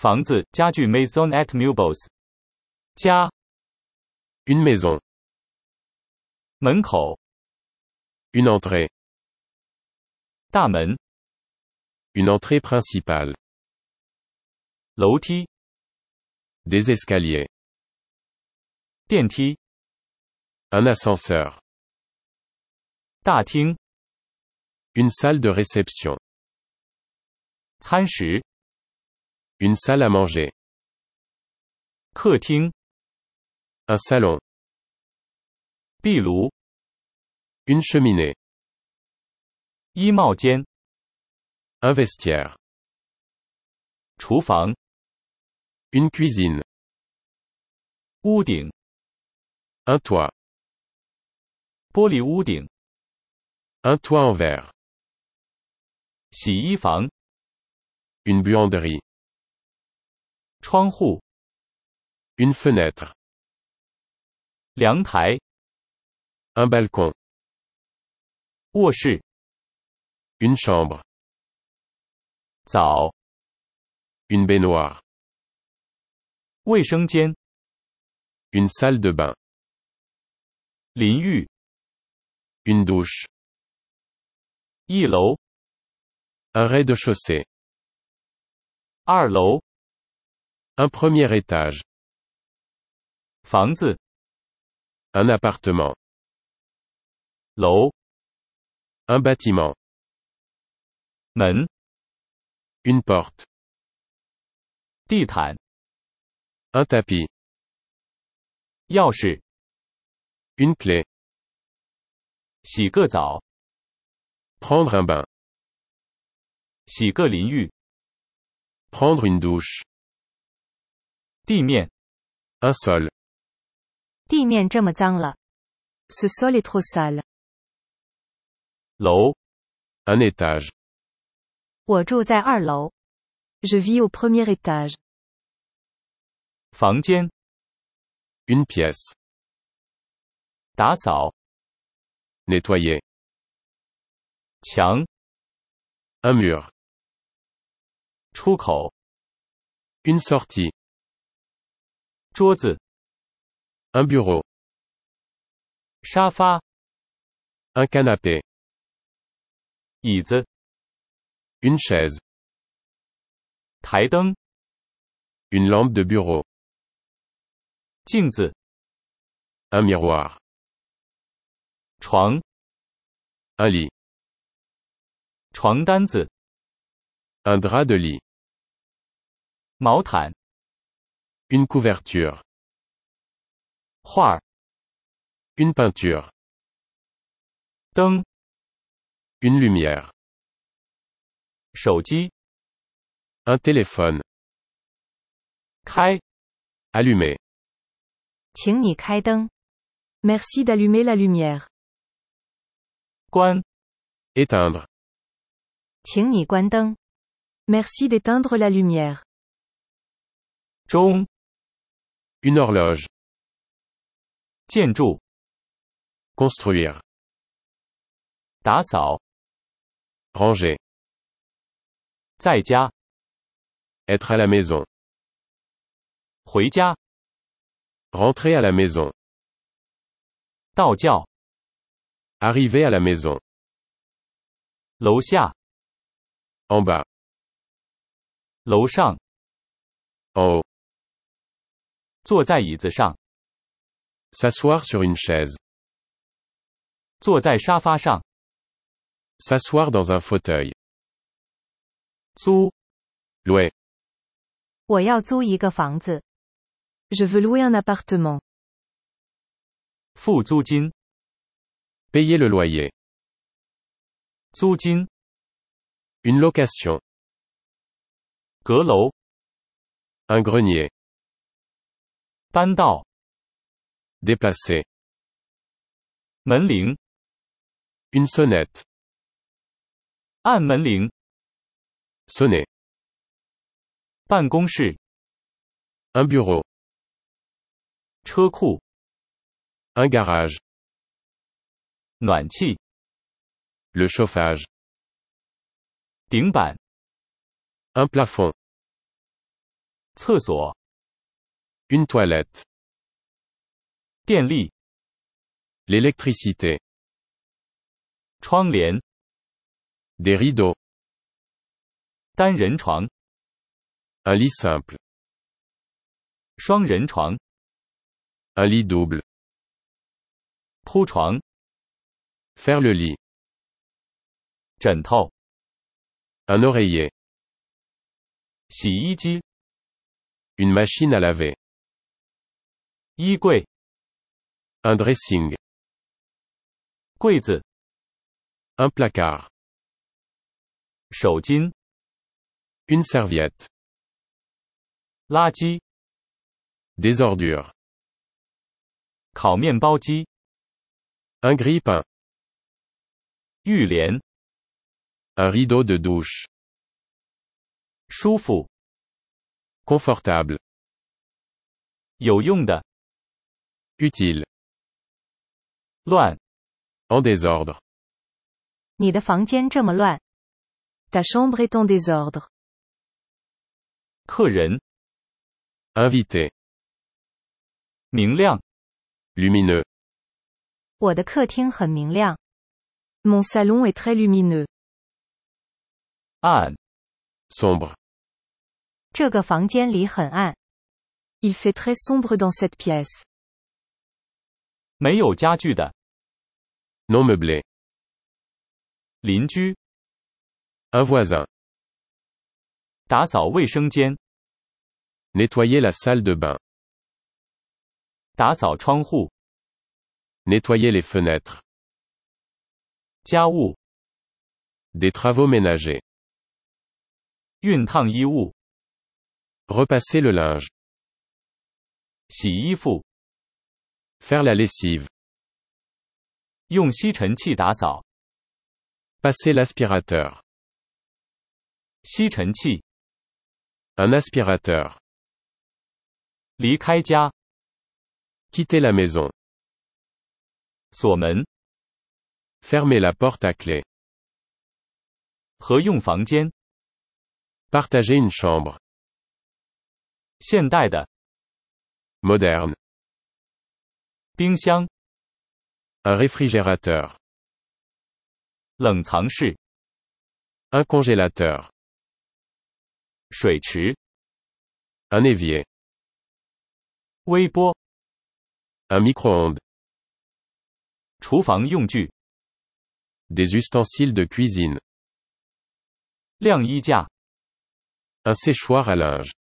房子，家具 maison et meubles。家， Une maison. 门口， Une entrée. 大门， Une entrée principale. 楼梯， Des escaliers. 电梯， Un ascenseur. 大厅， Une salle de réception. 餐食， Une salle à manger. 客厅， Un salon. 壁炉， Une cheminée. 衣帽间， Un vestiaire. 厨房， Une cuisine. 屋顶， Un toit. 玻璃屋顶， Un toit en verre. 洗衣房， Une buanderie. 窗户， Une fenêtre. 阳台， Un balcon. 卧室， Une chambre. 澡， Une baignoire. 卫生间， Une salle de bain. 淋浴， Une douche. 一楼， Un rez-de-chaussée. 二楼， Un premier étage. 房子， Un appartement. 楼， Un bâtiment. 门， Une porte. 地毯， Un tapis. 钥匙， Une clé. 洗个澡， Prendre un bain. 洗个淋浴， Prendre une douche. 地面， Un sol. 地面这么脏了。 Ce sol est trop sale. 楼， Un étage. 我住在二楼。 Je vis au premier étage. 房间， Une pièce. 打扫， Nettoyer. 墙， Un mur. 出口， Une sortie. 桌子， Un bureau. 沙发， Un canapé. 椅子， Une chaise. 台灯， Une lampe de bureau. 镜子， Un miroir. 床， Un lit. 床单子， Un drap de lit. 毛毯， Une couverture. 画儿， Une peinture. 灯， Une lumière. 手机， Un téléphone. 开， Allumé. 请你开灯。 Merci d'allumer la lumière. 关， Éteindre. 请你关灯。 Merci d'éteindre la lumière. 钟， Une horloge. 建筑， Construire. 打扫， Ranger. 在家， Être à la maison. 回家， Rentrer à la maison. 到教， Arriver à la maison. 楼下， En bas. 楼上， En haut. 坐在椅子上， S'asseoir sur une chaise. 坐在沙发上， S'asseoir dans un fauteuil. 租， Louer. 我要租一个房子。 Je veux louer un appartement. 付租金， Payer le loyer. 租金， Une location. 阁楼， Un grenier. 搬到， Déplacer. 门铃， Une sonnette. 按门铃， Sonner. 办公室， Un bureau. 车库， Un garage. 暖气， Le chauffage. 顶板， Un plafond. 厕所、 Une toilette. 电力、 L'électricité. 窗帘、 Des rideaux. 单人床、 Un lit simple. 双人床、 Un lit double. 铺床、 Faire le lit. 枕头、 Un oreiller. 洗衣机、 Une machine à laver. 衣柜、 Un dressing. 柜子、 Un placard. 手巾、 Une serviette. 垃圾、 Des ordures. 烤面包机、 Un grille-pain. 浴帘、 Un rideau de douche. 舒服、 Confortable. 有用的、 Utile. 乱、 En désordre. 你的房间这么乱， Ta chambre est en désordre. 客人、 Invité. 明亮、 Lumineux. 我的客厅很明亮， Mon salon est très lumineux. 暗、 Sombre. 这个房间里很暗， Il fait très sombre dans cette pièce. 没有家具的、 Non meublé. 邻居、 Un voisin. 打扫卫生间、 Nettoyer la salle de bain. 打扫窗户、 Nettoyer les fenêtres. 家务、 Des travaux ménagers. 熨烫衣物、 Repasser le linge. 洗衣服、 Faire la lessive. 用吸尘器打扫、 Passer l'aspirateur. 吸尘器、 Un aspirateur. 离开家、 Quitter la maison. 锁门、 Fermer la porte à clé. 合用房间、 Partager une chambre. 现代的、 Moderne. 冰箱、 Un réfrigérateur. 冷藏室、 Un congélateur. 水池、 Un évier. 微波、 Un micro-ondes. 厨房用具、 Des ustensiles de cuisine. 晾衣架、 Un séchoir à linge.